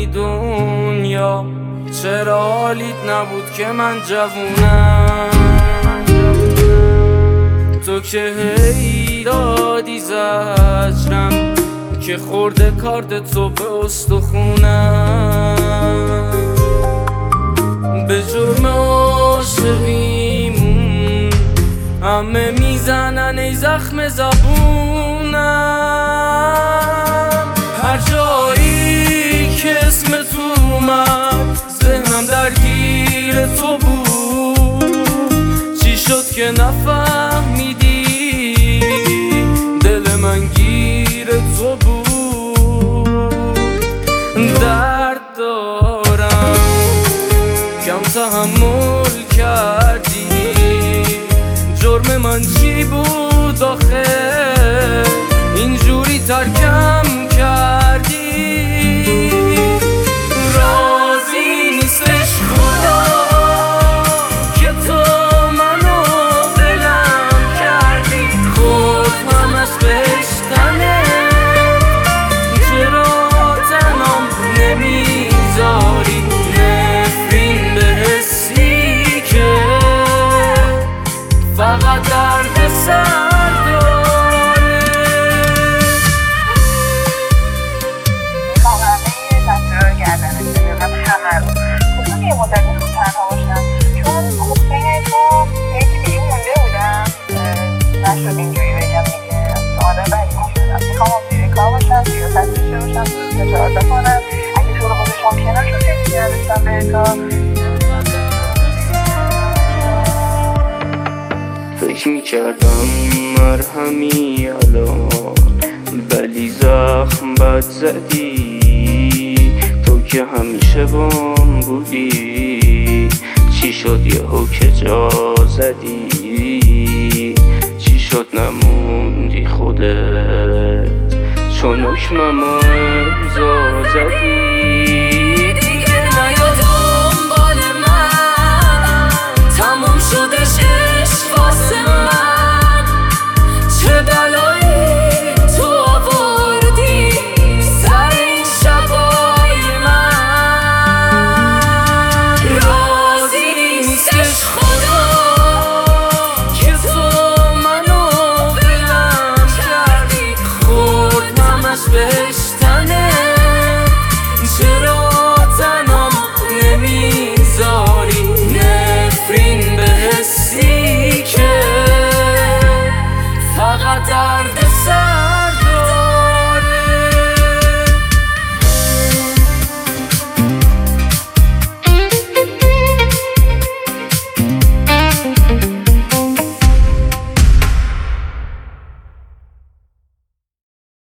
دنیا، چرا حالیت نبود که من جوونم؟ تو که هی دادی زجرم که خورده کارت تو به استخونم. به جرم عاشقیمون همه میزنن ای زخم زبونم. هر جایی که اسم تو اومد ذهنم درگیر تو بود. چی شد که نفهمیدی دل من گیر تو بود؟ درد دارم کم تحمل کردی، جرم من چی بود آخه اینجوری ترکم کردی؟ راضی نیستش خدا که تو منو دلم کردی، خود همش بشتنه، چرا تنم نمیذاری نفرین به حسی که فقط درد سر داره. میخوام همه تصویر گردنش بگیرم همه رو خصوصی یه مدتی خوب تنها باشم، چون خب بین تو یکی دیگه مونده بودم، نشد اینجوری بگم دیگه، آدم بدی میشدم. میخوام زیر کار باشم، زیر پس داشته باشم، تجارت بکنم، اگه تو رو خودشم کنار شد کسی نداشتم به کار. فکر میکردم مرهمی الان، ولی زخم بد زدی. تو که همیشه بام بودی، چی شد یهو که جا زدی؟ چی شد نموندی خودت چون حکمم امضا زدی؟ دیگه نیا دنبال من، تموم شدش عشق واسه من. چه بلایی تو آوردی سر این شبای من؟ راضی نیستش خدا که تو منو دلم کردی، خورد همش بشتنه، چرا تنم نمیذاری نفرین به حسی که فقط درد سر